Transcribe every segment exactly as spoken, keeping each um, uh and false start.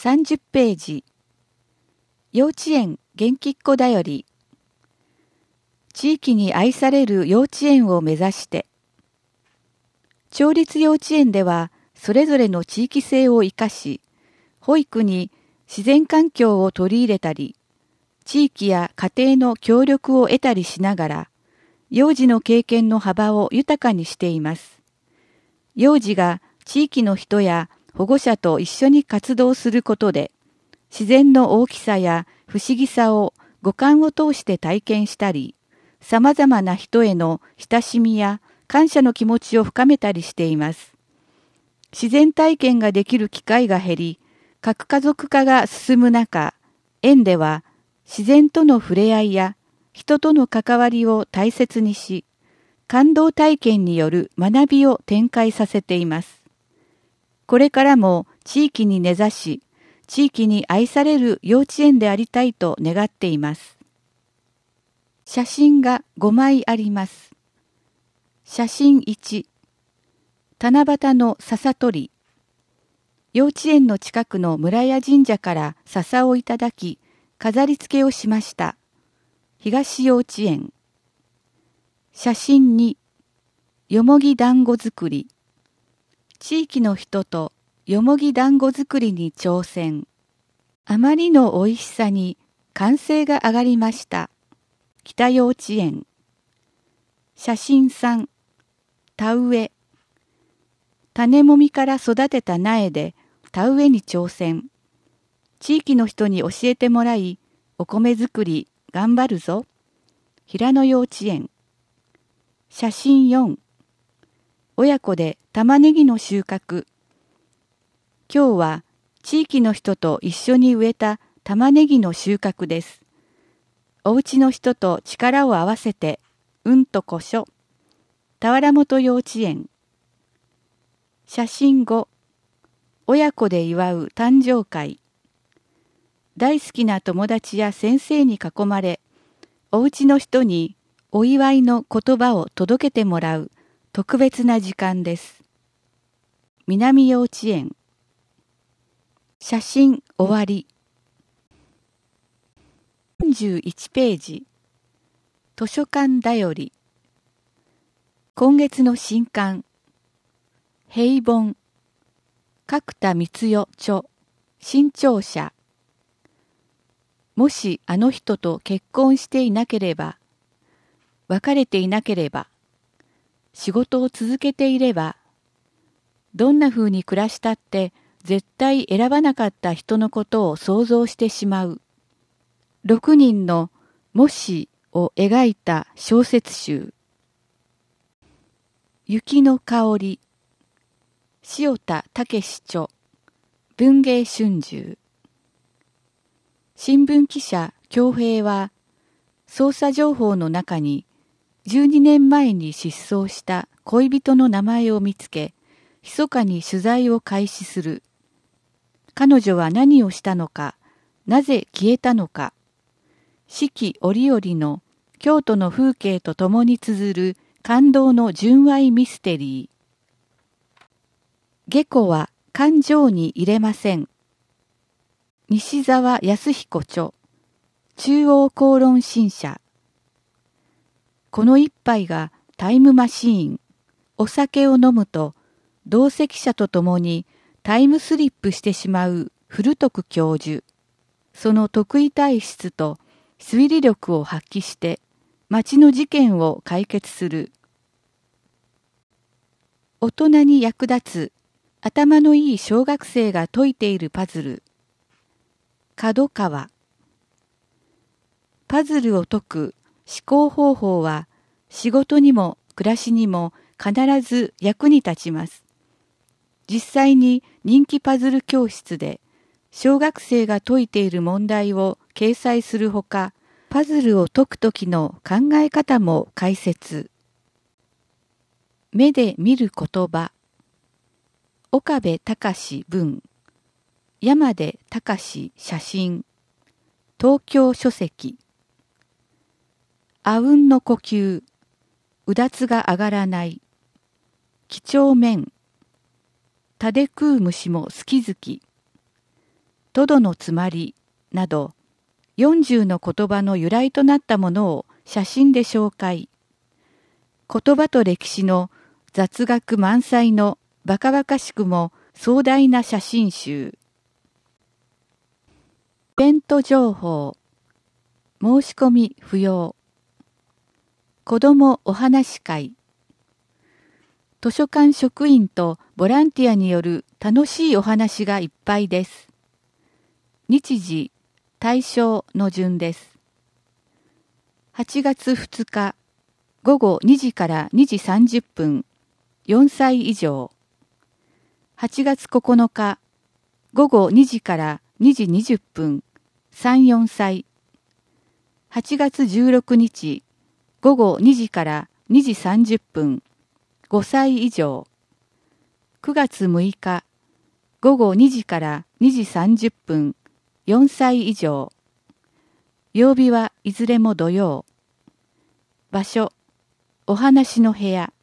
さんじゅっページ。幼稚園元気っ子だより。地域に愛される幼稚園を目指して。町立幼稚園ではそれぞれの地域性を生かし、保育に自然環境を取り入れたり、地域や家庭の協力を得たりしながら、幼児の経験の幅を豊かにしています。幼児が地域の人や保護者と一緒に活動することで、自然の大きさや不思議さを五感を通して体験したり、様々な人への親しみや感謝の気持ちを深めたりしています。自然体験ができる機会が減り、核家族化が進む中、園では自然との触れ合いや人との関わりを大切にし、感動体験による学びを展開させています。これからも地域に根ざし、地域に愛される幼稚園でありたいと願っています。写真がごまいあります。写真いち、七夕の笹取り。幼稚園の近くの村屋神社から笹をいただき、飾り付けをしました。東幼稚園。写真に、よもぎ団子作り。地域の人とよもぎ団子作りに挑戦。あまりの美味しさに歓声が上がりました。北幼稚園。写真さん、田植え。種もみから育てた苗で田植えに挑戦。地域の人に教えてもらい、お米作り頑張るぞ。平野幼稚園。写真よん、親子で玉ねぎの収穫。今日は地域の人と一緒に植えた玉ねぎの収穫です。お家の人と力を合わせて、うんとこしょ。田原本幼稚園。写真ご、親子で祝う誕生会。大好きな友達や先生に囲まれ、お家の人にお祝いの言葉を届けてもらう特別な時間です。南幼稚園。写真終わり。よんじゅういちページ。図書館だより。今月の新刊。平凡。角田光代著。新潮社。もしあの人と結婚していなければ、別れていなければ、仕事を続けていれば、どんな風に暮らしたって絶対選ばなかった人のことを想像してしまう。ろくにんのもしを描いた小説集。雪の香り。塩田武著。文芸春秋。新聞記者京平は、捜査情報の中にじゅうにねんまえに失踪した恋人の名前を見つけ、密かに取材を開始する。彼女は何をしたのか、なぜ消えたのか、四季折々の京都の風景とともに綴る感動の純愛ミステリー。下戸は感情に入れません。西澤康彦著。中央公論新社。この一杯がタイムマシーン。お酒を飲むと同席者と共にタイムスリップしてしまう古徳教授。その得意体質と推理力を発揮して町の事件を解決する。大人に役立つ頭のいい小学生が解いているパズル。角川。パズルを解く思考方法は仕事にも暮らしにも必ず役に立ちます。実際に人気パズル教室で小学生が解いている問題を掲載するほか、パズルを解くときの考え方も解説。目で見る言葉。岡部隆文。山出隆写真。東京書籍。あうんの呼吸。うだつが上がらない。几帳面。田で食う虫も好き好き。 とどのつまりなどよんじゅうの言葉の由来となったものを写真で紹介。言葉と歴史の雑学満載のバカバカしくも壮大な写真集。イベント情報。申し込み不要。子どもお話会。図書館職員とボランティアによる楽しいお話がいっぱいです。日時、対象の順です。はちがつふつか、ごごにじからにじさんじゅっぷん、よんさい以上。はちがつここのか、ごごにじからにじにじゅっぷん、さん、よんさい。はちがつじゅうろくにち、ごごにじからにじさんじゅっぷん、ごさい以上。くがつむいか、ごごにじからにじさんじゅっぷん、よんさい以上。曜日はいずれも土曜。場所、お話の部屋。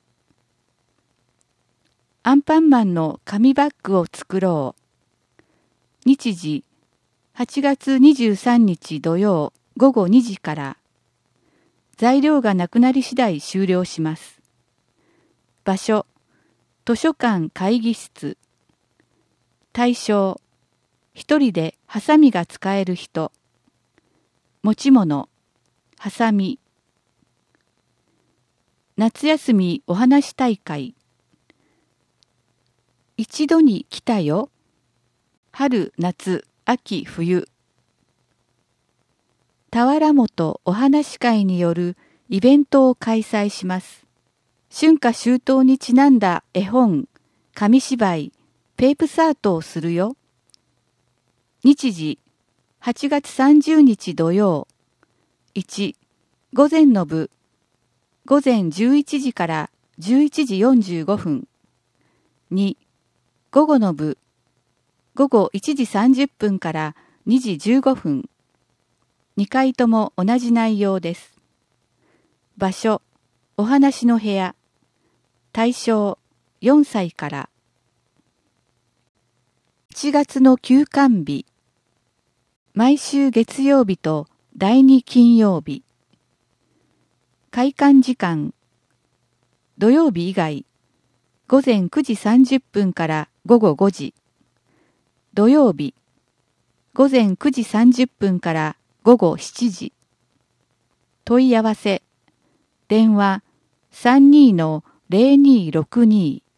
アンパンマンの紙バッグを作ろう。日時、はちがつにじゅうさんにち土曜ごごにじから。材料がなくなり次第終了します。場所、図書館会議室。対象、一人でハサミが使える人。持ち物、ハサミ。夏休みお話大会。一度に来たよ。春、夏、秋、冬。田原本お話会によるイベントを開催します。春夏秋冬にちなんだ絵本、紙芝居、ペープサートをするよ。日時、はちがつさんじゅうにち土曜。いち、午前の部。午前じゅういちじからじゅういちじよんじゅうごふん。に、午後の部。午後いちじさんじゅっぷんからにじじゅうごふん。にかいとも同じ内容です。場所、お話の部屋。対象、よんさいから。しちがつの休館日。毎週月曜日とだいに金曜日。開館時間。土曜日以外。午前くじさんじゅっぷんからごごごじ。土曜日。午前くじさんじゅっぷんからごごしちじ。問い合わせ。電話 さんにーのぜろにーろくにー。